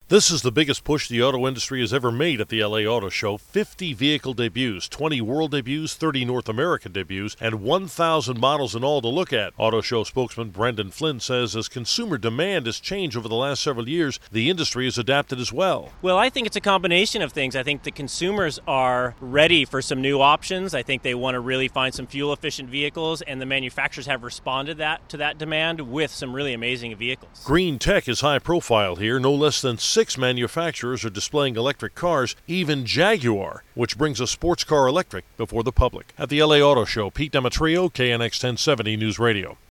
This is the biggest push the auto industry has ever made at the LA Auto Show. 50 vehicle debuts, 20 world debuts, 30 North American debuts, and 1,000 models in all to look at. Auto Show spokesman Brendan Flynn says as consumer demand has changed over the last several years, the industry has adapted as well. Well, I think it's a combination of things. I think the consumers are ready for some new options. I think they want to really find some fuel-efficient vehicles, and the manufacturers have responded to that demand with some really amazing vehicles. Green tech is high profile here. No less than 6 manufacturers are displaying electric cars, even Jaguar, which brings a sports car electric before the public. At the LA Auto Show, Pete Demetrio, KNX 1070 News Radio.